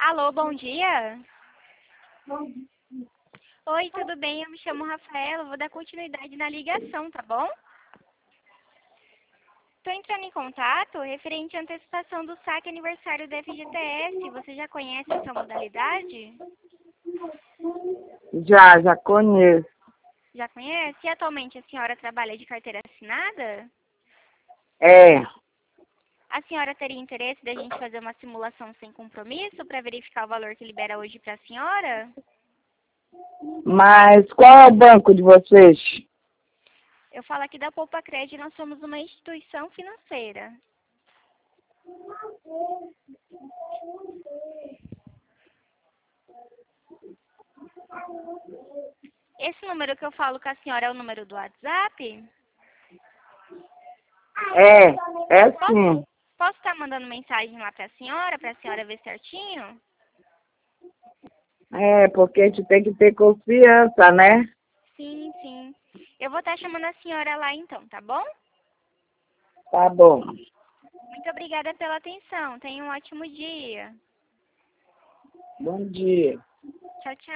Alô, bom dia. Oi, tudo bem? Eu me chamo Rafaela, vou dar continuidade na ligação, tá bom? Estou entrando em contato referente à antecipação do saque aniversário da FGTS. Você já conhece essa modalidade? Já conheço. Já conhece? E atualmente a senhora trabalha de carteira assinada? É, A senhora teria interesse da gente fazer uma simulação sem compromisso para verificar o valor que libera hoje para a senhora? mas qual é o banco de vocês? Eu falo aqui da Poupa Cred, nós somos uma instituição financeira. Esse número que eu falo com a senhora é o número do WhatsApp? É sim. Posso estar mandando mensagem lá para a senhora ver certinho? É, porque a gente tem que ter confiança, né? Sim, sim. Eu vou estar chamando a senhora lá então, tá bom? Tá bom. Muito obrigada pela atenção. Tenha um ótimo dia. Bom dia. Tchau, tchau.